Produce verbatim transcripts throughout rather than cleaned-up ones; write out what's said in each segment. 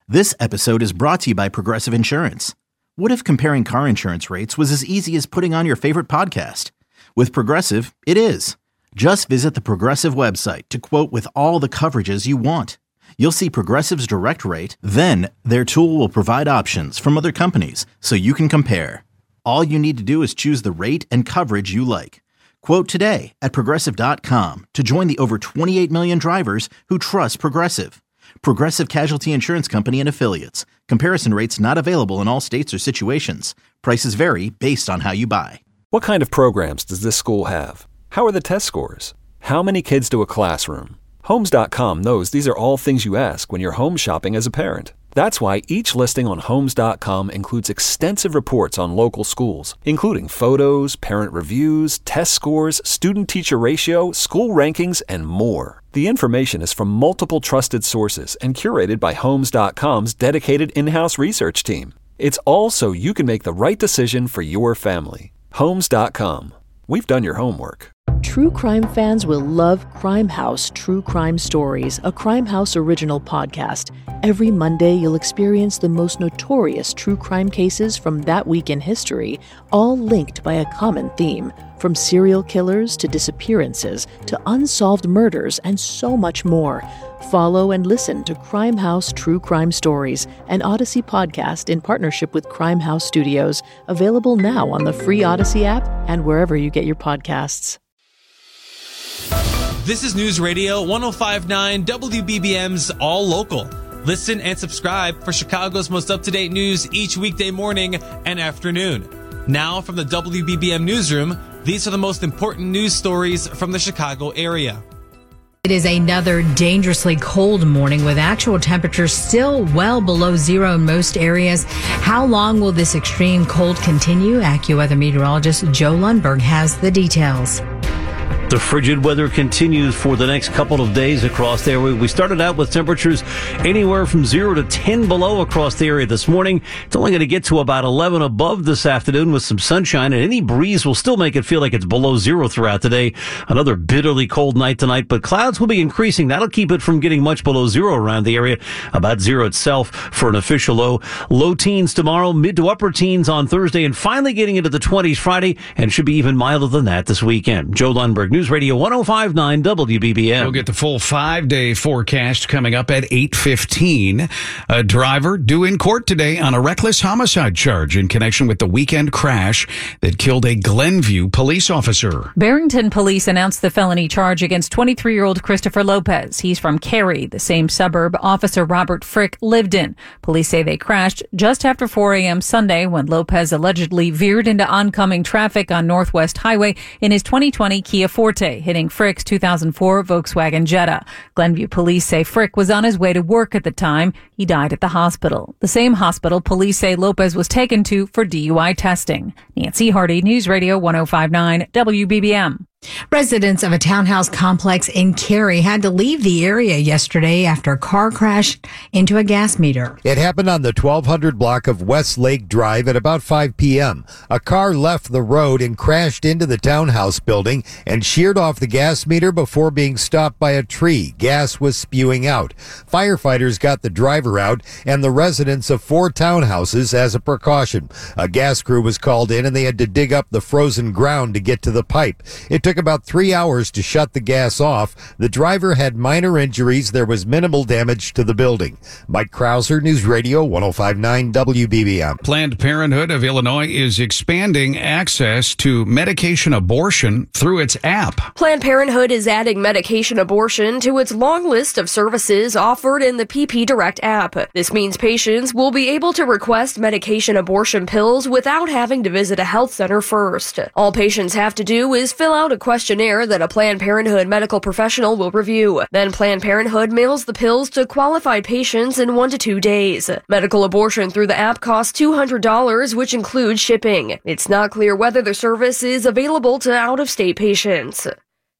This episode is brought to you by Progressive Insurance. What if comparing car insurance rates was as easy as putting on your favorite podcast? With Progressive, it is. Just visit the Progressive website to quote with all the coverages you want. You'll see Progressive's direct rate, then their tool will provide options from other companies so you can compare. All you need to do is choose the rate and coverage you like. Quote today at Progressive dot com to join the over twenty-eight million drivers who trust Progressive. Progressive Casualty Insurance Company and Affiliates. Comparison rates not available in all states or situations. Prices vary based on how you buy. What kind of programs does this school have? How are the test scores? How many kids do a classroom? Homes dot com knows these are all things you ask when you're home shopping as a parent. That's why each listing on Homes dot com includes extensive reports on local schools, including photos, parent reviews, test scores, student-teacher ratio, school rankings, and more. The information is from multiple trusted sources and curated by Homes dot com's dedicated in-house research team. It's all so you can make the right decision for your family. Homes dot com. We've done your homework. True crime fans will love Crime House True Crime Stories, a Crime House original podcast. Every Monday, you'll experience the most notorious true crime cases from that week in history, all linked by a common theme. From serial killers to disappearances to unsolved murders and so much more. Follow and listen to Crime House True Crime Stories, an Odyssey podcast in partnership with Crime House Studios, available now on the free Odyssey app and wherever you get your podcasts. This is News Radio one oh five point nine W B B M's All Local. Listen and subscribe for Chicago's most up-to-date news each weekday morning and afternoon. Now from the W B B M newsroom, these are the most important news stories from the Chicago area. It is another dangerously cold morning with actual temperatures still well below zero in most areas. How long will this extreme cold continue? AccuWeather meteorologist Joe Lundberg has the details. The frigid weather continues for the next couple of days across the area. We started out with temperatures anywhere from zero to ten below across the area this morning. It's only going to get to about eleven above this afternoon with some sunshine, and any breeze will still make it feel like it's below zero throughout the day. Another bitterly cold night tonight, but clouds will be increasing. That'll keep it from getting much below zero around the area. About zero itself for an official low. Low teens tomorrow, mid to upper teens on Thursday, and finally getting into the twenties Friday, and should be even milder than that this weekend. Joe Lundberg, News Radio one oh five point nine W B B M. We'll get the full five-day forecast coming up at eight fifteen. A driver due in court today on a reckless homicide charge in connection with the weekend crash that killed a Glenview police officer. Barrington police announced the felony charge against twenty-three-year-old Christopher Lopez. He's from Cary, the same suburb Officer Robert Frick lived in. Police say they crashed just after four a.m. Sunday when Lopez allegedly veered into oncoming traffic on Northwest Highway in his twenty twenty Kia Forte, hitting Frick's two thousand four Volkswagen Jetta. Glenview police say Frick was on his way to work at the time. He died at the hospital. The same hospital police say Lopez was taken to for D U I testing. Nancy Hardy, News Radio one oh five point nine W B B M. Residents of a townhouse complex in Cary had to leave the area yesterday after a car crashed into a gas meter. It happened on the twelve hundred block of West Lake Drive at about five p.m. A car left the road and crashed into the townhouse building and sheared off the gas meter before being stopped by a tree. Gas was spewing out. Firefighters got the driver out and the residents of four townhouses as a precaution. A gas crew was called in and they had to dig up the frozen ground to get to the pipe. It took about three hours to shut the gas off. The driver had minor injuries. There was minimal damage to the building. Mike Krauser, News Radio one oh five point nine W B B M. Planned Parenthood of Illinois is expanding access to medication abortion through its app. Planned Parenthood is adding medication abortion to its long list of services offered in the P P Direct app. This means patients will be able to request medication abortion pills without having to visit a health center first. All patients have to do is fill out a questionnaire that a Planned Parenthood medical professional will review. Then Planned Parenthood mails the pills to qualified patients in one to two days. Medical abortion through the app costs two hundred dollars, which includes shipping. It's not clear whether the service is available to out-of-state patients.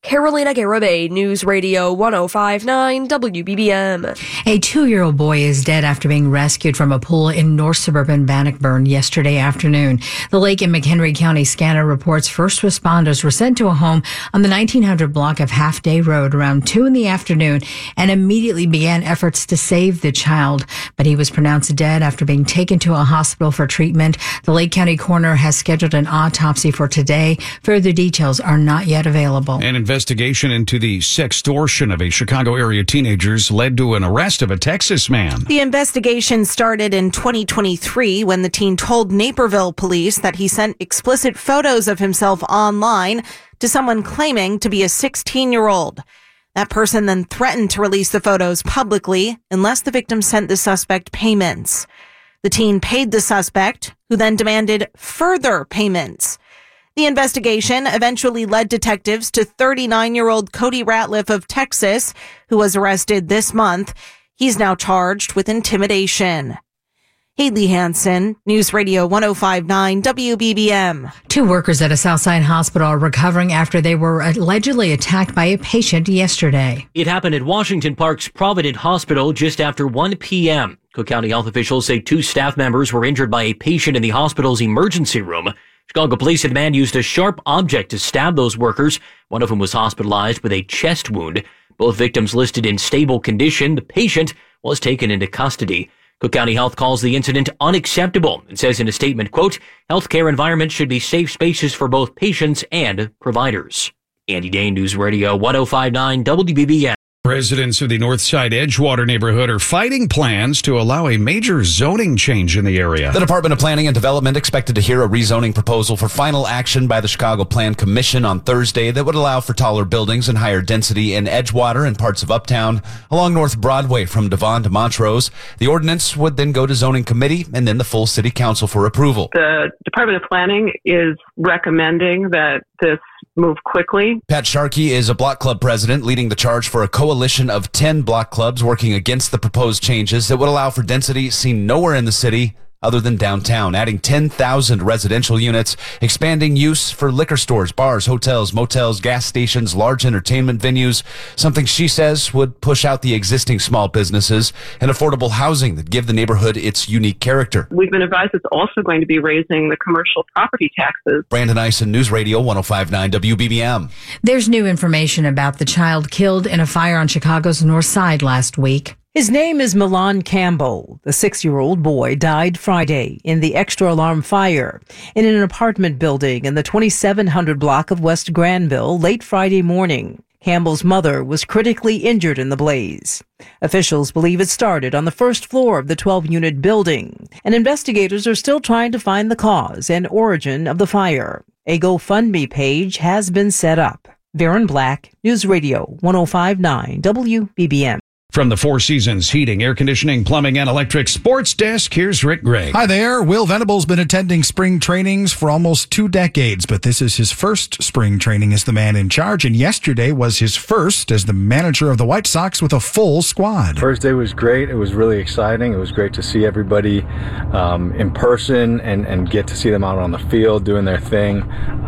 Carolina Garibay, News Radio one oh five point nine W B B M. A two-year-old boy is dead after being rescued from a pool in north suburban Bannockburn yesterday afternoon. The Lake and McHenry County Scanner reports first responders were sent to a home on the nineteen hundred block of Half Day Road around two in the afternoon and immediately began efforts to save the child. But he was pronounced dead after being taken to a hospital for treatment. The Lake County coroner has scheduled an autopsy for today. Further details are not yet available. An investigation into the sextortion of a Chicago area teenagers led to an arrest of a Texas man. The investigation started in twenty twenty-three when the teen told Naperville police that he sent explicit photos of himself online to someone claiming to be a sixteen-year-old. That person then threatened to release the photos publicly unless the victim sent the suspect payments. The teen paid the suspect, who then demanded further payments. The investigation eventually led detectives to thirty-nine-year-old Cody Ratliff of Texas, who was arrested this month. He's now charged with intimidation. Haley Hansen, News Radio one oh five point nine W B B M. Two workers at a Southside hospital are recovering after they were allegedly attacked by a patient yesterday. It happened at Washington Park's Provident Hospital just after one p.m. Cook County health officials say two staff members were injured by a patient in the hospital's emergency room. Chicago police said a man used a sharp object to stab those workers. One of them was hospitalized with a chest wound. Both victims listed in stable condition. The patient was taken into custody. Cook County Health calls the incident unacceptable and says in a statement, quote, healthcare environments should be safe spaces for both patients and providers. Andy Dane, News Radio one oh five point nine W B B M. Residents of the Northside Edgewater neighborhood are fighting plans to allow a major zoning change in the area. The Department of Planning and Development expected to hear a rezoning proposal for final action by the Chicago Plan Commission on Thursday that would allow for taller buildings and higher density in Edgewater and parts of Uptown along North Broadway from Devon to Montrose. The ordinance would then go to zoning committee and then the full city council for approval. The Department of Planning is recommending that this move quickly. Pat Sharkey is a block club president leading the charge for a coalition of ten block clubs working against the proposed changes that would allow for density seen nowhere in the city other than downtown, adding ten thousand residential units, expanding use for liquor stores, bars, hotels, motels, gas stations, large entertainment venues, something she says would push out the existing small businesses, and affordable housing that give the neighborhood its unique character. We've been advised it's also going to be raising the commercial property taxes. Brandon Eisen, News Radio one oh five point nine W B B M. There's new information about the child killed in a fire on Chicago's North Side last week. His name is Milan Campbell. The six-year-old boy died Friday in the extra alarm fire in an apartment building in the twenty-seven hundred block of West Granville late Friday morning. Campbell's mother was critically injured in the blaze. Officials believe it started on the first floor of the twelve-unit building, and investigators are still trying to find the cause and origin of the fire. A GoFundMe page has been set up. Varen Black, News Radio one oh five point nine W B B M. From the Four Seasons Heating, Air Conditioning, Plumbing, and Electric Sports Desk, here's Rick Gregg. Hi there. Will Venable's been attending spring trainings for almost two decades, but this is his first spring training as the man in charge, and yesterday was his first as the manager of the White Sox with a full squad. First day was great. It was really exciting. It was great to see everybody um, in person and, and get to see them out on the field doing their thing.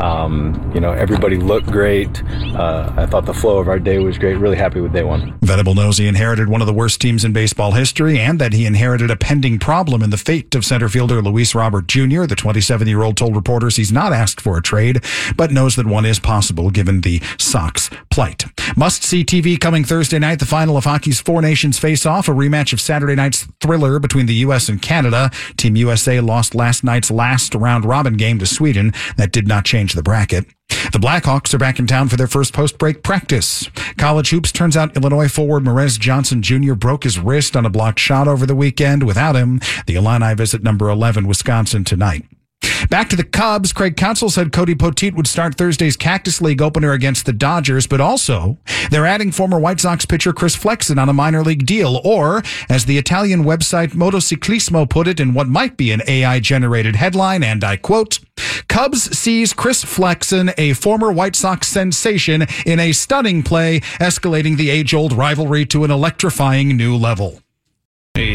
Um, you know, everybody looked great. Uh, I thought the flow of our day was great. Really happy with day one. Venable knows he inherited one of the worst teams in baseball history and that he inherited a pending problem in the fate of center fielder Luis Robert Junior The twenty-seven-year-old told reporters he's not asked for a trade, but knows that one is possible given the Sox plight. Must-see T V coming Thursday night, the final of hockey's Four Nations face-off, a rematch of Saturday night's thriller between the U S and Canada. Team U S A lost last night's last round-robin game to Sweden. That did not change the bracket. The Blackhawks are back in town for their first post-break practice. College hoops turns out Illinois forward Morez Johnson Junior broke his wrist on a blocked shot over the weekend. Without him, the Illini visit number eleven Wisconsin tonight. Back to the Cubs, Craig Counsell said Cody Poteet would start Thursday's Cactus League opener against the Dodgers, but also they're adding former White Sox pitcher Chris Flexen on a minor league deal, or, as the Italian website Motociclismo put it in what might be an A I-generated headline, and I quote, Cubs sees Chris Flexen, a former White Sox sensation, in a stunning play, escalating the age-old rivalry to an electrifying new level.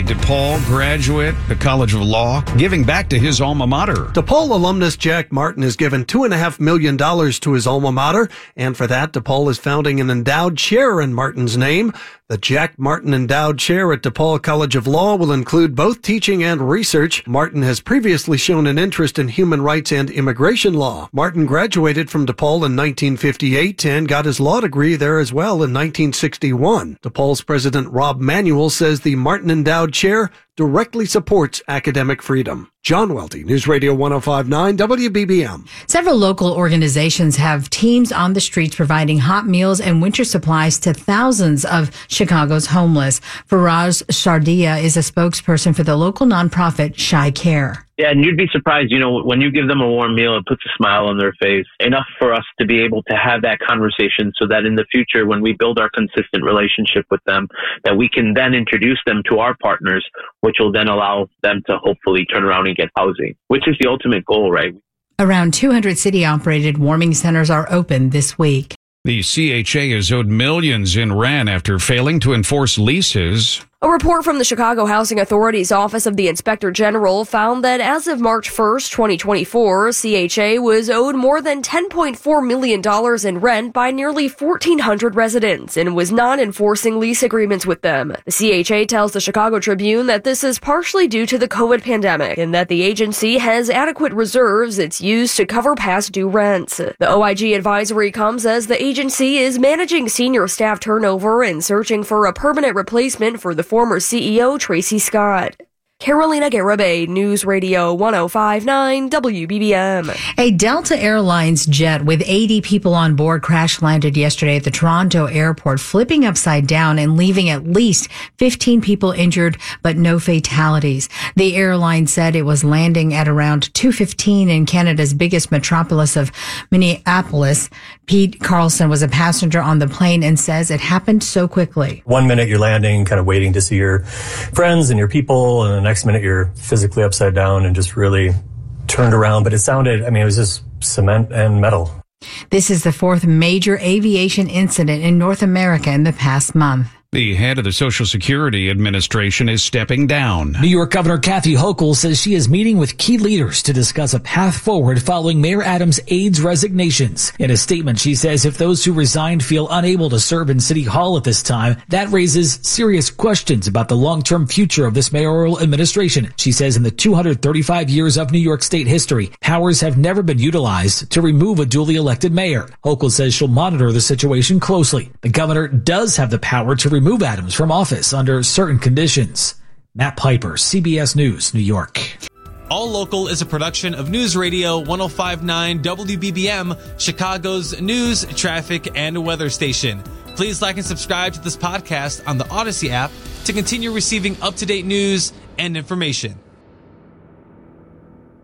DePaul graduate, the College of Law, giving back to his alma mater. DePaul alumnus Jack Martin has given two point five million dollars to his alma mater, and for that, DePaul is founding an endowed chair in Martin's name. The Jack Martin Endowed Chair at DePaul College of Law will include both teaching and research. Martin has previously shown an interest in human rights and immigration law. Martin graduated from DePaul in nineteen fifty-eight and got his law degree there as well in nineteen sixty-one. DePaul's President Rob Manuel says the Martin Endowed Chair directly supports academic freedom. John Welty, News Radio one oh five point nine W B B M. Several local organizations have teams on the streets providing hot meals and winter supplies to thousands of Chicago's homeless. Faraz Shardia is a spokesperson for the local nonprofit Shy Care. Yeah, and you'd be surprised, you know, when you give them a warm meal, it puts a smile on their face. Enough for us to be able to have that conversation so that in the future, when we build our consistent relationship with them, that we can then introduce them to our partners, which will then allow them to hopefully turn around and get housing, which is the ultimate goal, right? Around two hundred city-operated warming centers are open this week. The C H A is owed millions in rent after failing to enforce leases. A report from the Chicago Housing Authority's Office of the Inspector General found that as of March first, twenty twenty-four, C H A was owed more than ten point four million dollars in rent by nearly fourteen hundred residents and was not enforcing lease agreements with them. The C H A tells the Chicago Tribune that this is partially due to the COVID pandemic and that the agency has adequate reserves it's used to cover past due rents. The O I G advisory comes as the agency is managing senior staff turnover and searching for a permanent replacement for the former C E O Tracy Scott. Carolina Garibay, News Radio one oh five point nine W B B M. A Delta Airlines jet with eighty people on board crash landed yesterday at the Toronto airport, flipping upside down and leaving at least fifteen people injured, but no fatalities. The airline said it was landing at around two fifteen in Canada's biggest metropolis of Minneapolis. Pete Carlson was a passenger on the plane and says it happened so quickly. One minute you're landing, kind of waiting to see your friends and your people, and the next minute you're physically upside down and just really turned around. But it sounded, I mean, it was just cement and metal. This is the fourth major aviation incident in North America in the past month. The head of the Social Security Administration is stepping down. New York Governor Kathy Hochul says she is meeting with key leaders to discuss a path forward following Mayor Adams' aides resignations. In a statement, she says if those who resigned feel unable to serve in City Hall at this time, that raises serious questions about the long-term future of this mayoral administration. She says in the two hundred thirty-five years of New York State history, powers have never been utilized to remove a duly elected mayor. Hochul says she'll monitor the situation closely. The governor does have the power to remove Move Adams from office under certain conditions. Matt Piper, C B S News, New York. All Local is a production of News Radio one oh five point nine W B B M, Chicago's news, traffic, and weather station. Please like and subscribe to this podcast on the Odyssey app to continue receiving up-to-date news and information.